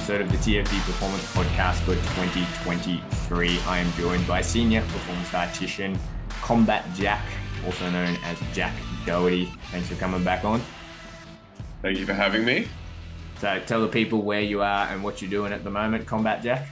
episode of the TFD Performance Podcast for 2023. I am joined by senior performance dietitian Combat Jack, also known as Jack Doherty. Thanks for coming back on. Thank you for having me. So tell the people where you are and what you're doing at the moment, Combat Jack.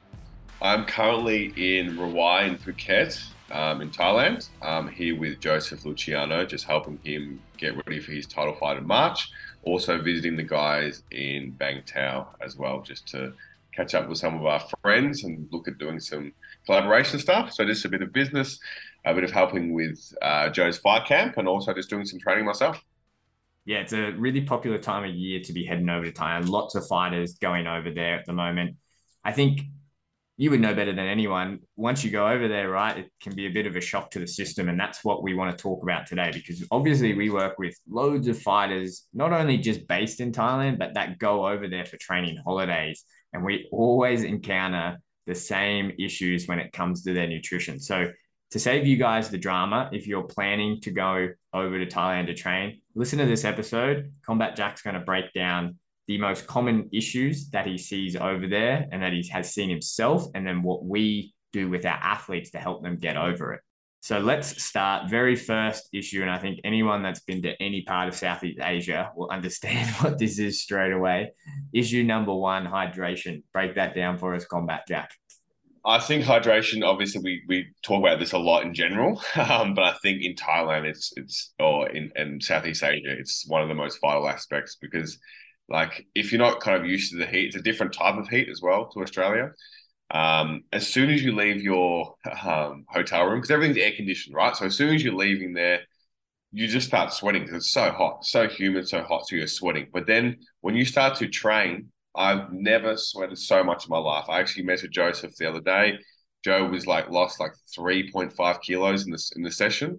I'm currently in Rawai in Phuket, in Thailand. I'm here with Joseph Luciano, just helping him get ready for his title fight in March. Also visiting the guys in Bangtao as well, just to catch up with some of our friends and look at doing some collaboration stuff. So just a bit of business, a bit of helping with Joe's fight camp, and also just doing some training myself. Yeah, it's a really popular time of year to be heading over to Thailand. Lots of fighters going over there at the moment. I think you would know better than anyone. Once you go over there, right, it can be a bit of a shock to the system. And that's what we want to talk about today, because obviously we work with loads of fighters, not only just based in Thailand, but that go over there for training holidays. And we always encounter the same issues when it comes to their nutrition. So to save you guys the drama, if you're planning to go over to Thailand to train, listen to this episode. Combat Jack's going to break down the most common issues that he sees over there and that he has seen himself, and then what we do with our athletes to help them get over it. So let's start. Very first issue, and I think anyone that's been to any part of Southeast Asia will understand what this is straight away. Issue number one, hydration. Break that down for us, Combat Jack. I think hydration, obviously we talk about this a lot in general, but I think in Thailand or in Southeast Asia, it's one of the most vital aspects, because like if you're not kind of used to the heat, it's a different type of heat as well to Australia. As soon as you leave your hotel room, because everything's air conditioned, right? So as soon as you're leaving there, you just start sweating because it's so hot, so humid, so hot, so you're sweating. But then when you start to train, I've never sweated so much in my life. I actually met with Joseph the other day. Joe was lost 3.5 kilos in the session.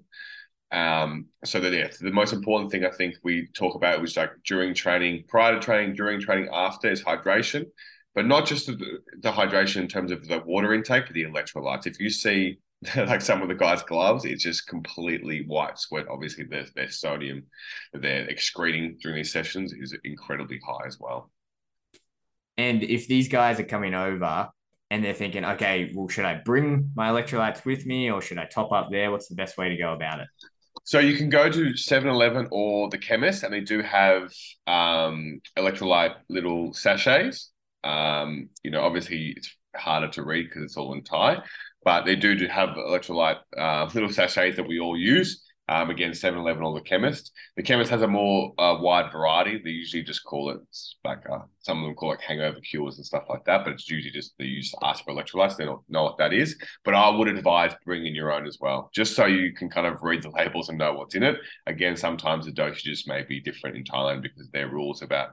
So the most important thing I think we talk about was like during training, prior to training, during training, after is hydration, but not just the hydration in terms of the water intake, but the electrolytes. If you see like some of the guys' gloves, it's just completely white sweat. Obviously, their sodium that they're excreting during these sessions is incredibly high as well. And if these guys are coming over and they're thinking, okay, well, should I bring my electrolytes with me or should I top up there? What's the best way to go about it? So you can go to 7-Eleven or the chemist, and they do have electrolyte little sachets. Obviously it's harder to read because it's all in Thai, but they do have electrolyte little sachets that we all use. Again, 7-Eleven or the chemist. The chemist has a more wide variety. They usually just call it some of them call it hangover cures and stuff like that, but it's usually just they use ask for electrolytes. They don't know what that is, but I would advise bringing your own as well, just so you can kind of read the labels and know what's in it. Again, sometimes the dosages may be different in Thailand because their rules about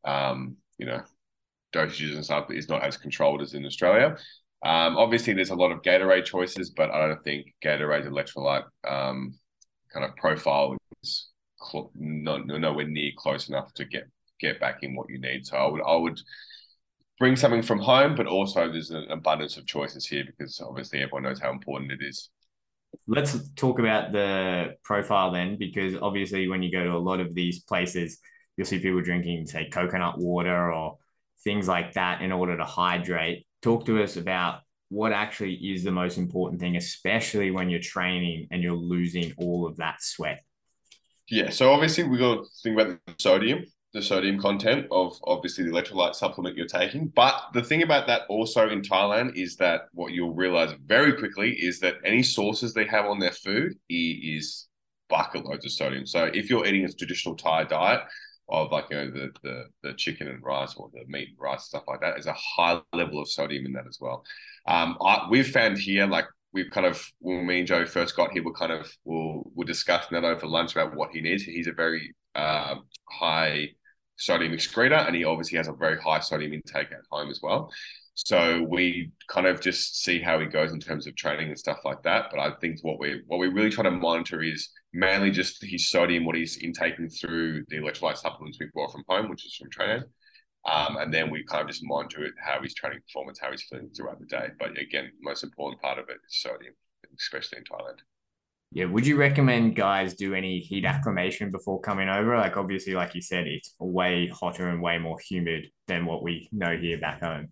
dosages and stuff is not as controlled as in Australia. Obviously, there's a lot of Gatorade choices, but I don't think Gatorade's electrolyte kind of profile is nowhere near close enough to get back in what you need. So I would bring something from home, but also there's an abundance of choices here because obviously everyone knows how important it is. Let's talk about the profile then, because obviously when you go to a lot of these places, you'll see people drinking, say, coconut water or things like that in order to hydrate. Talk to us about what actually is the most important thing, especially when you're training and you're losing all of that sweat. Yeah, so obviously we got to think about the sodium content of obviously the electrolyte supplement you're taking. But the thing about that also in Thailand is that what you'll realize very quickly is that any sources they have on their food is bucket loads of sodium. So if you're eating a traditional Thai diet of the chicken and rice or the meat and rice, stuff like that, there's a high level of sodium in that as well. We've found here, we've kind of, when me and Joe first got here, we're discussing that over lunch about what he needs. He's a very high sodium excreter, and he obviously has a very high sodium intake at home as well. So we kind of just see how he goes in terms of training and stuff like that. But I think what we really try to monitor is mainly just his sodium, what he's intaking through the electrolyte supplements we brought from home, which is from training. And then we kind of just monitor it, how he's training performance, how he's feeling throughout the day. But again, the most important part of it is sodium, especially in Thailand. Yeah, would you recommend guys do any heat acclimation before coming over? Like obviously, like you said, it's way hotter and way more humid than what we know here back home.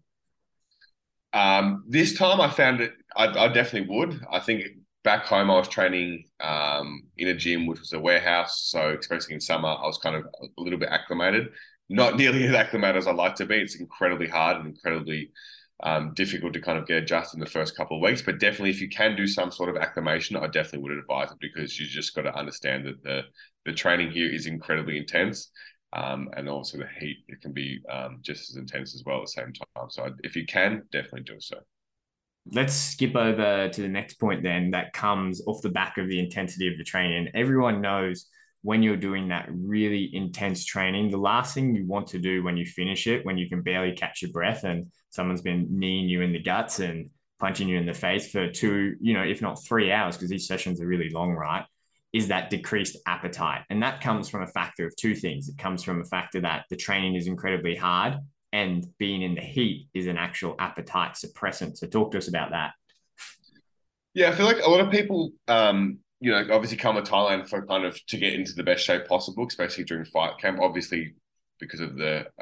This time I found it, I definitely would. I think back home I was training in a gym, which was a warehouse. So, especially in summer, I was kind of a little bit acclimated. Not nearly as acclimated as I like to be. It's incredibly hard and incredibly difficult to kind of get adjusted in the first couple of weeks. But definitely, if you can do some sort of acclimation, I definitely would advise it because you just got to understand that the training here is incredibly intense. And also the heat, it can be just as intense as well at the same time. So if you can, definitely do so. Let's skip over to the next point then that comes off the back of the intensity of the training. Everyone knows when you're doing that really intense training, the last thing you want to do when you finish it, when you can barely catch your breath and someone's been kneeing you in the guts and punching you in the face for two, if not 3 hours, because these sessions are really long, right? Is that decreased appetite. And that comes from a factor of two things. It comes from a factor that the training is incredibly hard and being in the heat is an actual appetite suppressant. So talk to us about that. Yeah, I feel like a lot of people, obviously come to Thailand for kind of to get into the best shape possible, especially during fight camp. Obviously, because of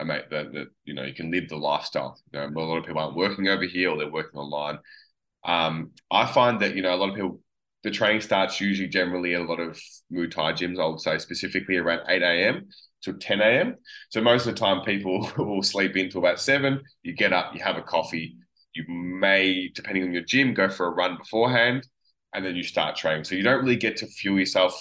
you can live the lifestyle. A lot of people aren't working over here or they're working online. I find that a lot of people, the training starts usually generally at a lot of Muay Thai gyms. I would say specifically around 8 a.m. to 10 a.m. So most of the time, people will sleep into about 7. You get up, you have a coffee. You may, depending on your gym, go for a run beforehand, and then you start training. So you don't really get to fuel yourself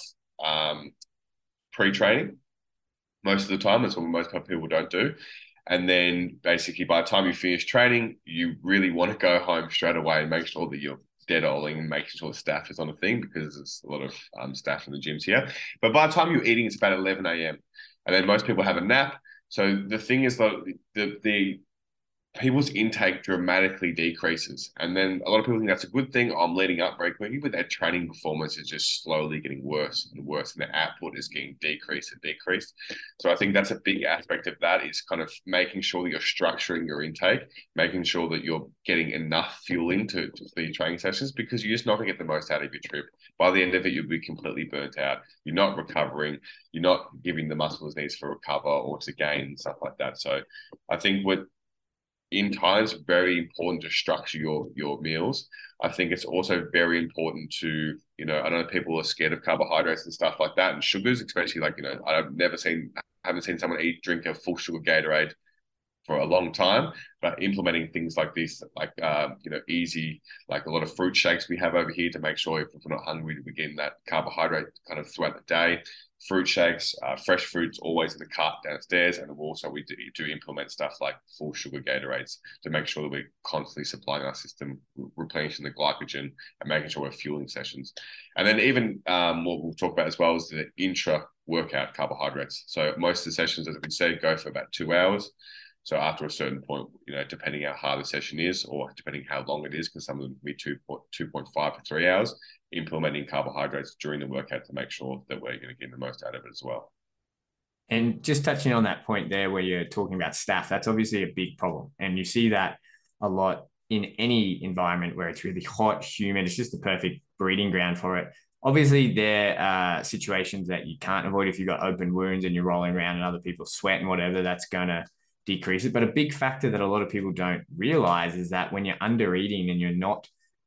pre-training most of the time. That's what most people don't do. And then basically by the time you finish training, you really want to go home straight away and make sure that you're dead-oling and making sure the staff is on the thing because there's a lot of staff in the gyms here. But by the time you're eating, it's about 11 a.m. And then most people have a nap. So the thing is that the people's intake dramatically decreases. And then a lot of people think that's a good thing. I'm leading up very quickly, but their training performance is just slowly getting worse and worse, and the output is getting decreased and decreased. So I think that's a big aspect of that is kind of making sure that you're structuring your intake, making sure that you're getting enough fuel into the training sessions because you're just not going to get the most out of your trip. By the end of it, you'll be completely burnt out. You're not recovering. You're not giving the muscles needs for recover or to gain and stuff like that. So I think in Thailand, it's very important to structure your meals. I think it's also very important to, I know people are scared of carbohydrates and stuff like that and sugars, especially I haven't seen someone drink a full sugar Gatorade for a long time, but implementing things like this, like easy, like a lot of fruit shakes we have over here to make sure if we're not hungry, we're getting that carbohydrate kind of throughout the day. Fruit shakes, fresh fruits always in the cart downstairs, and also we do implement stuff like full sugar Gatorades to make sure that we're constantly supplying our system, replenishing the glycogen, and making sure we're fueling sessions. And then even what we'll talk about as well is the intra workout carbohydrates. So most of the sessions, as we said, go for about 2 hours. So after a certain point, depending how hard the session is or depending how long it is, because some of them can be 2.5 to 3 hours, implementing carbohydrates during the workout to make sure that we're going to get the most out of it as well. And just touching on that point there where you're talking about staff, that's obviously a big problem. And you see that a lot in any environment where it's really hot, humid. It's just the perfect breeding ground for it. Obviously, there are situations that you can't avoid if you've got open wounds and you're rolling around and other people sweat and whatever, that's going to decrease it. But a big factor that a lot of people don't realize is that when you're under eating and you're not,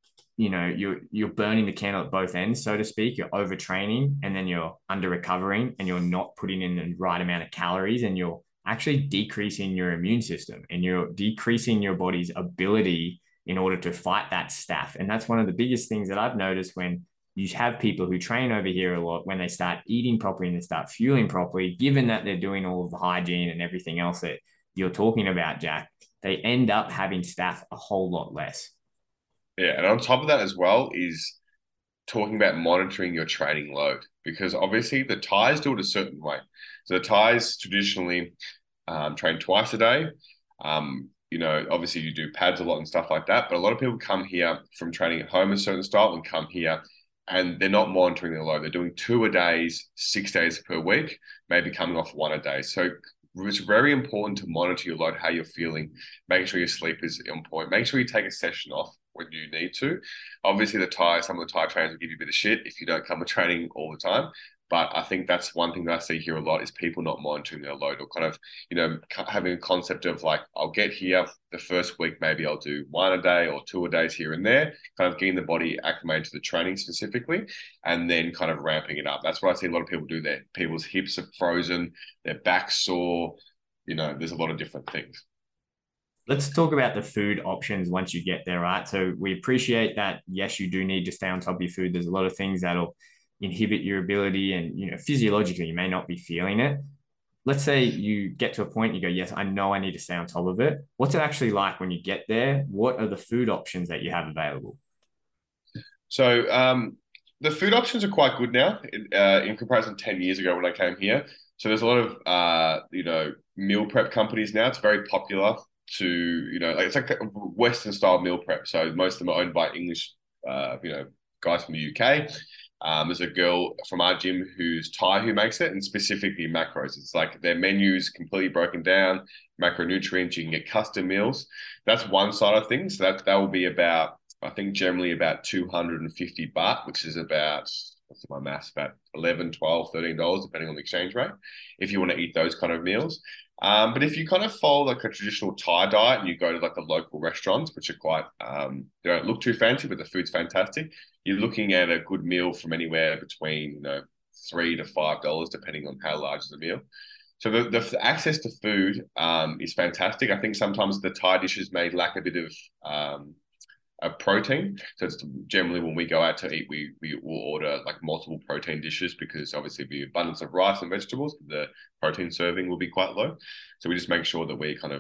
you're burning the candle at both ends, so to speak. You're overtraining and then you're under recovering and you're not putting in the right amount of calories and you're actually decreasing your immune system and you're decreasing your body's ability in order to fight that staph. And that's one of the biggest things that I've noticed when you have people who train over here a lot, when they start eating properly and they start fueling properly, given that they're doing all of the hygiene and everything else that you're talking about, Jack, they end up having staph a whole lot less. Yeah, and on top of that as well is talking about monitoring your training load because obviously the Thais do it a certain way. So the Thais traditionally train twice a day. Obviously you do pads a lot and stuff like that, but a lot of people come here from training at home a certain style and come here and they're not monitoring their load. They're doing 2 a days, 6 days per week, maybe coming off 1 a day. So it's very important to monitor your load, how you're feeling, make sure your sleep is on point, make sure you take a session off when you need to. Obviously, some of the Thai trainers will give you a bit of shit if you don't come to training all the time. But I think that's one thing that I see here a lot is people not monitoring their load or kind of, having a concept of like, I'll get here the first week, maybe I'll do 1 a day or 2 a days here and there, kind of getting the body acclimated to the training specifically, and then kind of ramping it up. That's what I see a lot of people do there. People's hips are frozen, their back's sore, there's a lot of different things. Let's talk about the food options once you get there, right? So we appreciate that, yes, you do need to stay on top of your food. There's a lot of things that'll inhibit your ability, and physiologically you may not be feeling it. Let's say you get to a point, you go, yes, I know I need to stay on top of it. What's it actually like when you get there? What are the food options that you have available? So the food options are quite good now in comparison to 10 years ago when I came here. So there's a lot of, meal prep companies now. It's very popular to, it's like a Western style meal prep. So most of them are owned by English, guys from the UK. There's a girl from our gym who's Thai who makes it, and specifically macros. It's like their menu's completely broken down, macronutrients. You can get custom meals. That's one side of things. So that will be about, I think, generally about 250 baht, which is about, what's my maths, about 11, 12, $13, depending on the exchange rate, if you want to eat those kind of meals. But if you kind of follow like a traditional Thai diet and you go to like the local restaurants, which are quite, they don't look too fancy, but the food's fantastic, you're looking at a good meal from anywhere between, $3 to $5, depending on how large the meal. So the access to food is fantastic. I think sometimes the Thai dishes may lack a bit of protein. So it's generally when we go out to eat, we will order like multiple protein dishes because obviously the abundance of rice and vegetables, the protein serving will be quite low. So we just make sure that we're kind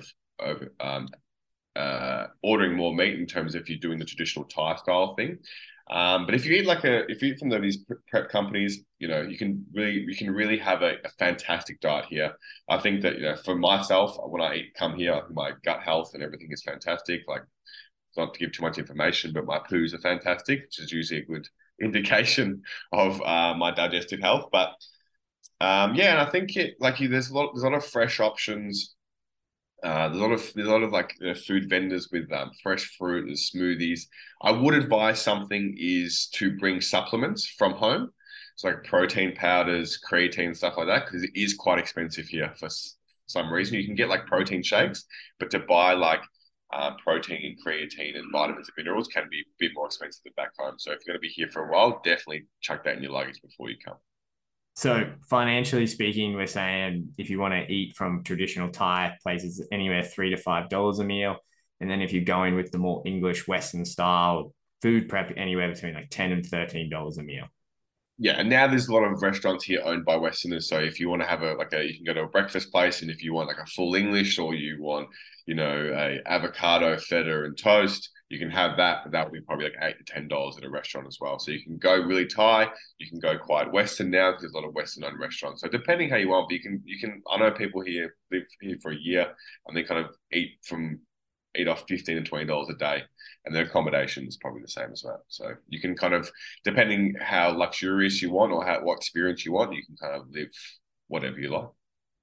of ordering more meat in terms of if you're doing the traditional Thai style thing. But if you eat from these prep companies, you can really have a fantastic diet here. I think that, for myself, when I come here, my gut health and everything is fantastic. Like, not to give too much information, but my poos are fantastic, which is usually a good indication of my digestive health. But yeah, and I think there's a lot of fresh options. There's a lot of like food vendors with fresh fruit and smoothies. I would advise something is to bring supplements from home. It's like protein powders, creatine, stuff like that, because it is quite expensive here for some reason. You can get like protein shakes, but to buy like protein and creatine and vitamins and minerals can be a bit more expensive than back home. So if you're going to be here for a while, definitely chuck that in your luggage before you come. So financially speaking, we're saying if you want to eat from traditional Thai places, anywhere $3 to $5 a meal. And then if you're going with the more English Western style food prep, anywhere between like $10 and $13 a meal. Yeah, and now there's a lot of restaurants here owned by Westerners. So if you want to have you can go to a breakfast place, and if you want like a full English, or you want, a avocado, feta, and toast, you can have that. But that will be probably like $8 to $10 at a restaurant as well. So you can go really Thai, you can go quite Western now because there's a lot of Western-owned restaurants. So depending how you want, but you can. I know people here live here for a year and they kind of eat off $15 and $20 a day, and their accommodation is probably the same as well. So you can kind of, depending how luxurious you want or what experience you want, you can kind of live whatever you like.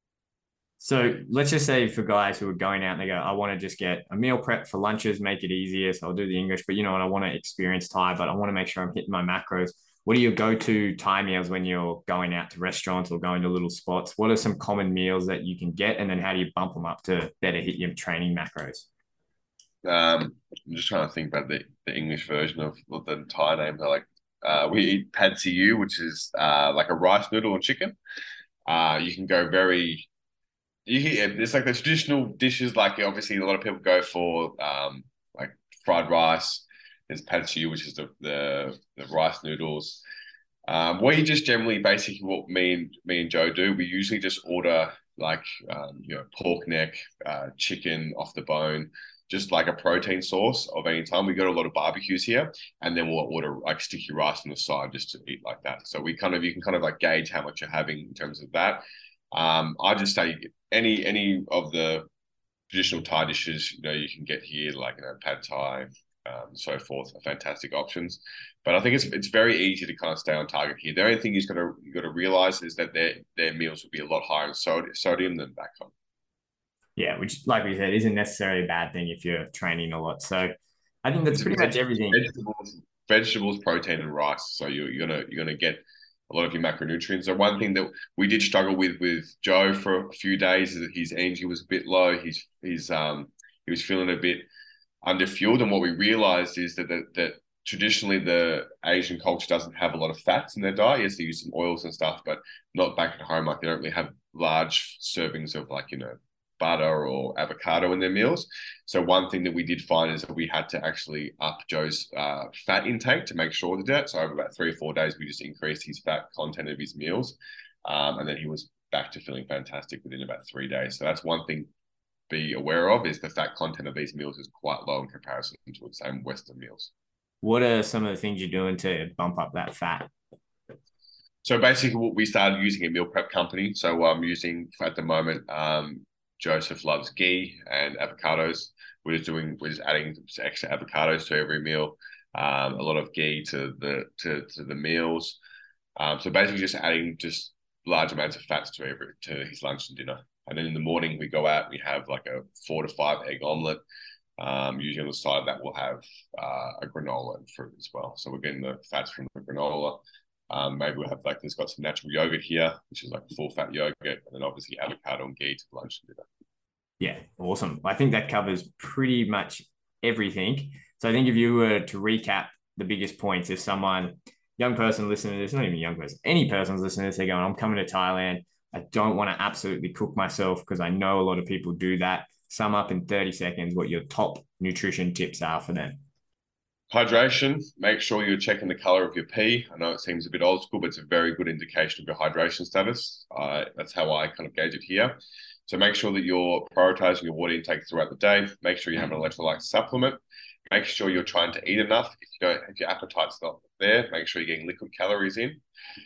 So let's just say for guys who are going out and they go, I want to just get a meal prep for lunches, make it easier. So I'll do the English, but I want to experience Thai, but I want to make sure I'm hitting my macros. What are your go-to Thai meals when you're going out to restaurants or going to little spots? What are some common meals that you can get? And then how do you bump them up to better hit your training macros? I'm just trying to think about the English version of the Thai names. We eat pad see ew, which is like a rice noodle and chicken. You can go it's like the traditional dishes. Like obviously, a lot of people go for like fried rice. There's pad see ew, which is the rice noodles. We just generally, basically, what me and Joe do, we usually just order like pork neck, chicken off the bone, just like a protein source of any time. We go to a lot of barbecues here, and then we'll order like sticky rice on the side just to eat like that. So you can kind of like gauge how much you're having in terms of that. I just say any of the traditional Thai dishes, you can get here, like pad Thai, so forth, are fantastic options. But I think it's very easy to kind of stay on target here. The only thing you got to realize is that their meals will be a lot higher in sodium than back home. Yeah, which, like we said, isn't necessarily a bad thing if you're training a lot. So I think that's It's pretty much everything. vegetables, protein, and rice. So you're gonna get a lot of your macronutrients. So one thing that we did struggle with Joe for a few days is that his energy was a bit low. He was feeling a bit underfueled, and what we realized is that traditionally the Asian culture doesn't have a lot of fats in their diet. Yes, they use some oils and stuff, but not back at home. Like they don't really have large servings of butter or avocado in their meals. So one thing that we did find is that we had to actually up Joe's fat intake to make sure to do that. So over about 3 or 4 days, we just increased his fat content of his meals, and then he was back to feeling fantastic within about 3 days. So that's one thing to be aware of, is the fat content of these meals is quite low in comparison to the same Western meals. What are some of the things you're doing to bump up that fat? So basically, we started using a meal prep company. So I'm using at the moment. Joseph loves ghee and avocados. We're just adding some extra avocados to every meal. A lot of ghee to the meals. So basically, just adding just large amounts of fats to his lunch and dinner. And then in the morning, we go out and we have like a 4 to 5 egg omelet. Usually on the side of that, we'll have a granola and fruit as well. So we're getting the fats from the granola. Maybe we'll have there's got some natural yogurt here, which is like a full fat yogurt, and then obviously avocado and ghee to lunch and dinner. Yeah, awesome. I think that covers pretty much everything. So I think if you were to recap the biggest points, if young person listening to this, not even young person, any person's listening to this, they're going, I'm coming to Thailand. I don't want to absolutely cook myself, because I know a lot of people do that. Sum up in 30 seconds what your top nutrition tips are for them. Hydration, make sure you're checking the color of your pee. I know it seems a bit old school, but it's a very good indication of your hydration status. That's how I kind of gauge it here. So make sure that you're prioritizing your water intake throughout the day. Make sure you have an electrolyte supplement. Make sure you're trying to eat enough. If your appetite's not there, make sure you're getting liquid calories in.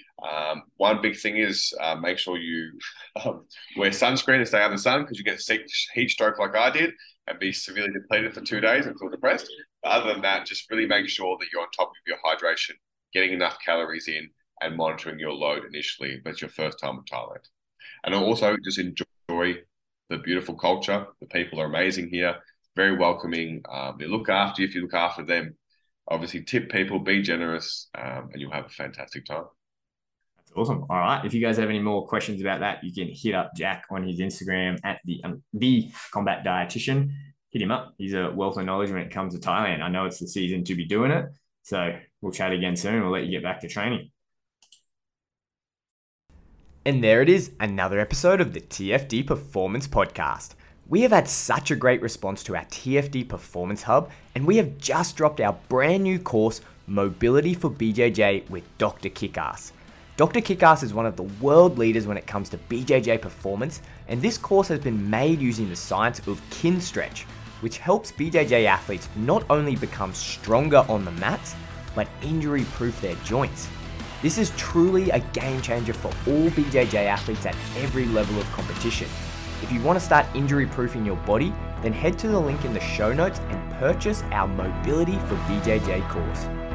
One big thing is make sure you wear sunscreen and stay out of the sun, because you get a heat stroke like I did and be severely depleted for 2 days and feel depressed. But other than that, just really make sure that you're on top of your hydration, getting enough calories in, and monitoring your load initially if it's your first time in Thailand. And also just enjoy the beautiful culture. The people are amazing here, very welcoming. They look after you if you look after them. Obviously, tip people, be generous, and you'll have a fantastic time. That's awesome. All right. If you guys have any more questions about that, you can hit up Jack on his Instagram at the Combat Dietitian. Hit him up. He's a wealth of knowledge when it comes to Thailand. I know it's the season to be doing it. So we'll chat again soon. We'll let you get back to training. And there it is, another episode of the TFD Performance Podcast. We have had such a great response to our TFD Performance Hub, and we have just dropped our brand new course, Mobility for BJJ with Dr. Kickass. Dr. Kickass is one of the world leaders when it comes to BJJ performance, and this course has been made using the science of Kinstretch, which helps BJJ athletes not only become stronger on the mats, but injury-proof their joints. This is truly a game changer for all BJJ athletes at every level of competition. If you want to start injury-proofing your body, then head to the link in the show notes and purchase our Mobility for BJJ course.